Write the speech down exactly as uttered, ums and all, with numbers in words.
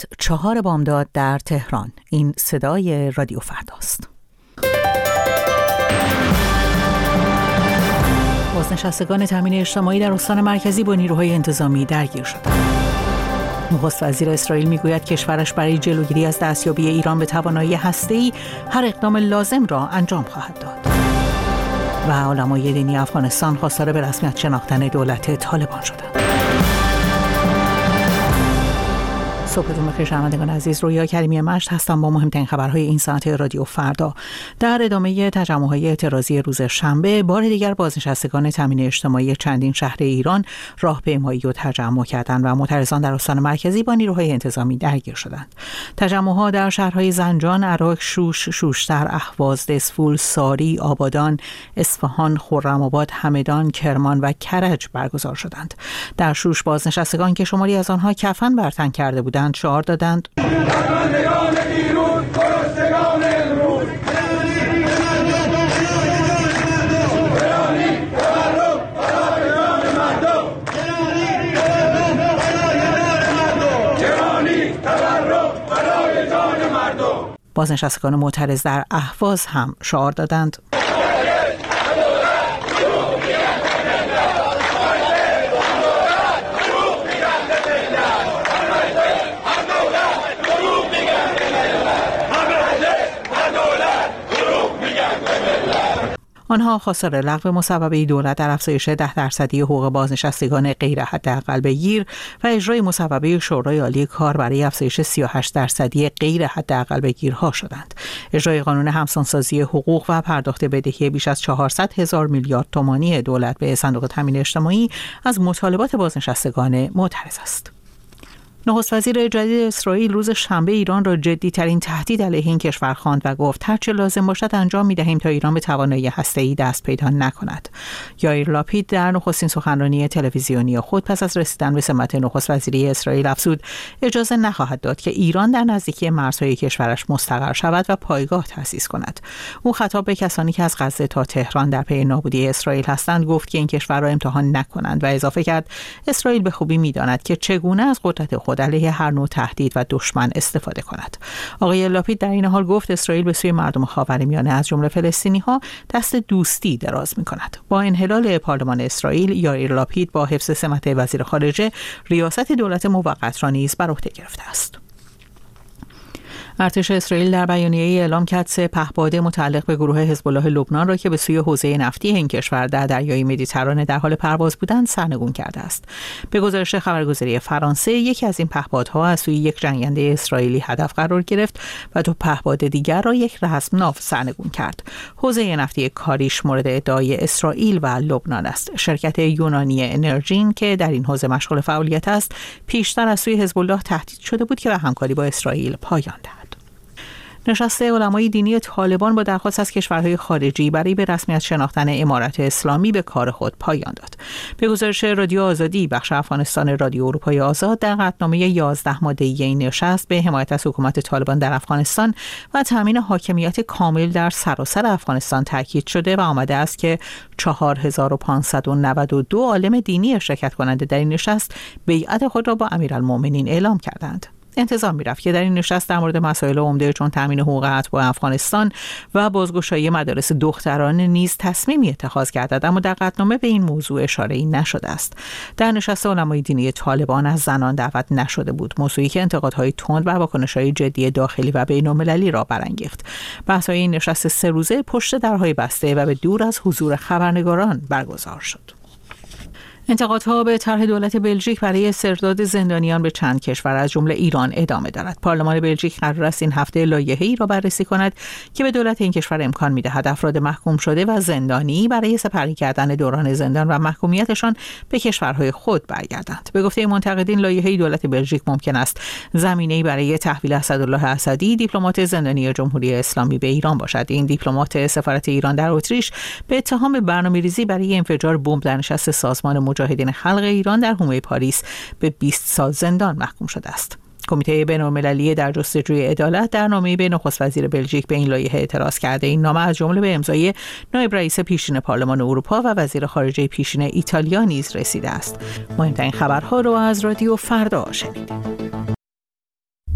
چهار بامداد در تهران. این صدای رادیو فرداست. بازنشستگان تامین اجتماعی در استان مرکزی با نیروهای انتظامی درگیر شدند. نخست وزیر اسرائیل میگوید کشورش برای جلوگیری از دستیابی ایران به توانایی هسته‌ای هر اقدام لازم را انجام خواهد داد. و علمای دینی افغانستان خواستار به رسمیت شناختن دولت طالبان شدند. صبحتون بخیر شنوندگان عزیز، رویا کریمی مشت هستم با مهمترین خبرهای این ساعت رادیو فردا. در ادامه تجمع‌های اعتراضی روز شنبه، بار دیگر بازنشستگان تامین اجتماعی چندین شهر ایران راهپیمایی و تجمع کردند و معترضان در استان مرکزی با نیروهای انتظامی درگیر شدند. تجمع‌ها در شهرهای زنجان، عراق، شوش، شوشتر، اهواز، دسفول، ساری، آبادان، اصفهان، خرم‌آباد، همدان، کرمان و کرج برگزار شدند. در شوش بازنشستگان که شماری از آنها کفن بر تن کرده بودند شعار دادند بازنشستگان معترض در اهواز هم شعار دادند آنها خواستار لغو مصوبه دولت در افزایش ده درصدی حقوق بازنشستگان غیر حداقل بگیر و اجرای مصوبه شورای عالی کار برای افزایش سی و هشت درصدی غیر حداقل بگیرها شدند. اجرای قانون همسانسازی حقوق و پرداخت بدهی بیش از چهارصد هزار میلیارد تومانی دولت به صندوق تامین اجتماعی از مطالبات بازنشستگان معترض است. نخست وزیر جدید اسرائیل روز شنبه ایران را جدی‌ترین تهدید علیه این کشور خواند و گفت هر چه لازم باشد انجام می‌دهیم تا ایران به توانایی هسته‌ای دست پیدا نکند. یائیر لاپید در نخستین سخنرانی تلویزیونی خود پس از رسیدن به سمت نخست وزیری اسرائیل افزود اجازه نخواهد داد که ایران در نزدیکی مرزهای کشورش مستقر شود و پایگاه تأسیس کند. او خطاب به کسانی که از غزه تا تهران در پی نابودی اسرائیل هستند گفت که این کشور را امتحان نکنند و اضافه کرد اسرائیل به خوبی می‌داند که چگونه از قدرت خود علیه هر نوع تهدید و دشمن استفاده کند. آقای لاپید در این حال گفت اسرائیل به سوی مردم خاورمیانه از جمله فلسطینی‌ها دست دوستی دراز می‌کند. با انحلال پارلمان اسرائیل، یائیر لاپید با حفظ سمت وزیر خارجه ریاست دولت موقت را نیز بر عهده گرفته است. ارتش اسرائیل در بیانیه‌ای اعلام کرد سه پهپاد متعلق به گروه حزب الله لبنان را که به سوی حوزه نفتی این کشور در دریای مدیترانه در حال پرواز بودند سرنگون کرده است. به گزارش خبرگزاری فرانسه، یکی از این پهپادها از سوی یک جنگنده اسرائیلی هدف قرار گرفت و دو پهپاد دیگر را یک رزمناو سرنگون کرد. حوزه نفتی کاریش مورد ادعای اسرائیل و لبنان است. شرکت یونانی انرژین که در این حوزه مشغول فعالیت است، پیشتر از سوی حزب الله تهدید شده بود که به همکاری با اسرائیل پایان دهد. نشست علمای دینی طالبان با درخواست از کشورهای خارجی برای به رسمیت شناختن امارت اسلامی به کار خود پایان داد. به گزارش رادیو آزادی، بخش افغانستان رادیو اروپای آزاد در قطعنامه یازده ماده‌ای این نشست به حمایت از حکومت طالبان در افغانستان و تامین حاکمیت کامل در سراسر افغانستان تاکید شده و آمده است که چهار هزار و پانصد و نود و دو عالم دینی شرکت کننده در این نشست بیعت خود را با امیرالمؤمنین اعلام کردند. انتظار می‌رفت که در این نشست در مورد مسائل عمده چون تامین حقوق اتباع افغانستان و بازگشایی مدارس دختران نیز تصمیمی اتخاذ گردد، اما در قطعنامه به این موضوع اشاره‌ای نشده است. در نشست علمای دینی طالبان از زنان دعوت نشده بود، موضوعی که انتقادهای تند و واکنش‌های جدی داخلی و بین‌المللی را برانگیخت. بحث‌های این نشست سه روزه پشت درهای بسته و به دور از حضور خبرنگاران برگزار شد. انتقادها به طرح دولت بلژیک برای استرداد زندانیان به چند کشور از جمله ایران ادامه دارد. پارلمان بلژیک قرار است این هفته لایحه‌ای را بررسی کند که به دولت این کشور امکان می‌دهد افراد محکوم شده و زندانی برای سپری کردن دوران زندان و محکومیتشان به کشورهای خود برگردند. به گفته منتقدین، لایحه دولت بلژیک ممکن است زمینه‌ای برای تحویل اسدالله اسدی، دیپلمات زندانی جمهوری اسلامی به ایران باشد. این دیپلمات سفارت ایران در اتریش به اتهام برنامه‌ریزی برای انفجار بمب در نشست سازمان مجاهدین خلق ایران در حومه پاریس به بیست سال زندان محکوم شده است. کمیته بین‌المللی در جستجوی عدالت در نامه‌ای به نخست وزیر بلژیک به این لایحه اعتراض کرده. این نامه از جمله به امضای نایب رئیس پیشین پارلمان اروپا و وزیر خارجه پیشین ایتالیا نیز رسیده است. مهمترین خبرها رو از رادیو فردا شنیدید.